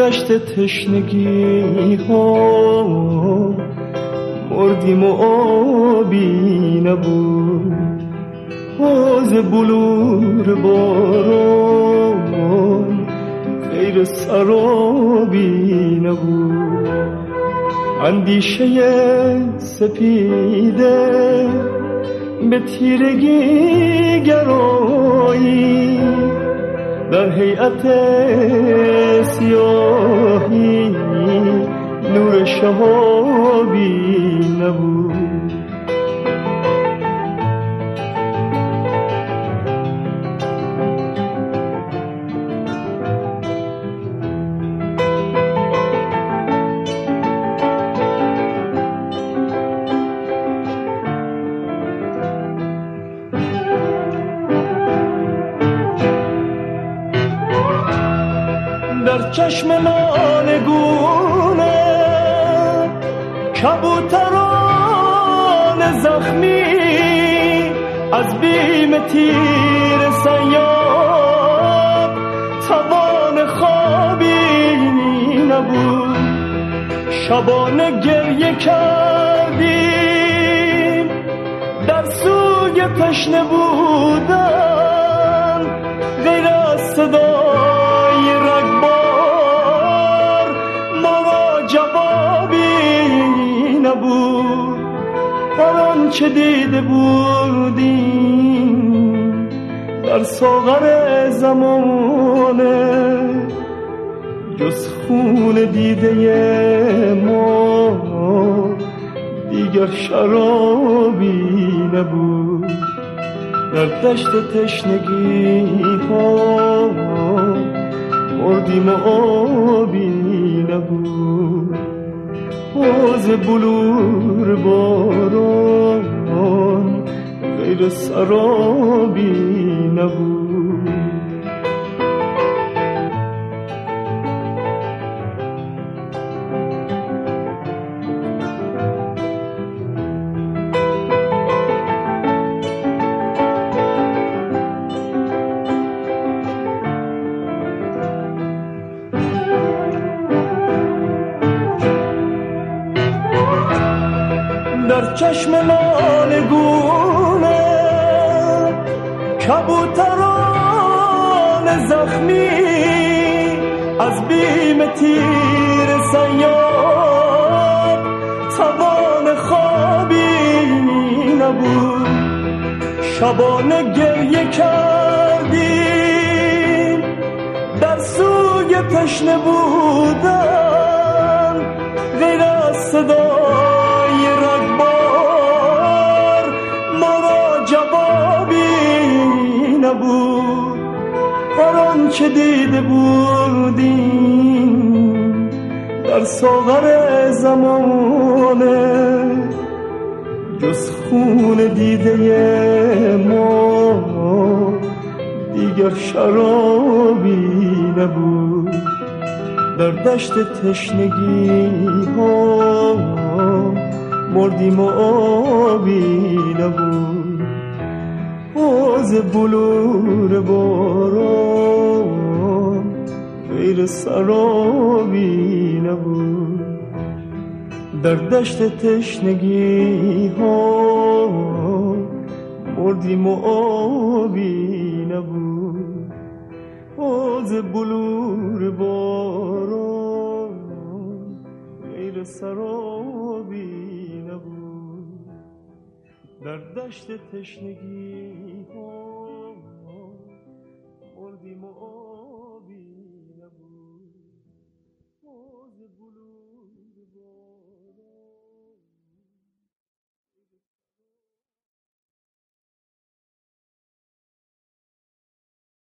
دشت تشنگی ها مردیم و آبی نبود، حوض بلور باران غیر سرابی نبود. اندیشه سپیده به تیرگی گرایی، در هیئت سیاهی نور شهابی نبود. در چشم لالگونه کبوتران زخمی از بیم تیر صیاد توان خوابی نبود. شبانه گریه کردیم در سوی تشنه بودن، غیر از صدای رگبار ما را جوابی نبود. هر آنچه دیده بودیم در ساغر زمانه، جز خون دیده ما دیگر شرابی نبود. در دشت تشنگی ها مردیم و آبی نبود، حوض بلور باران غیر سرابی نبود. در چشم لالگونه کبوتران زخمی از بیم تیر صیاد توان خوابی نبود. شبانه گریه کردیم در سوی تشنه بودن، غیر از صدای رگبار ما را جوابی نبود. هر آنچه دیده بودیم در ساغر زمانه، جز خون دیده ما دیگر شرابی نبود. در دشت تشنگی ها مردیم و آبی نبود، حوض بلور باران غیر سرابی نبود. در دشت تشنگی ها مردیم و آبی نبود، حوض بلور باران غیر سرابی نبود. در دشت تشنگی ها مردیم و آبی نبود، حوض بلور باران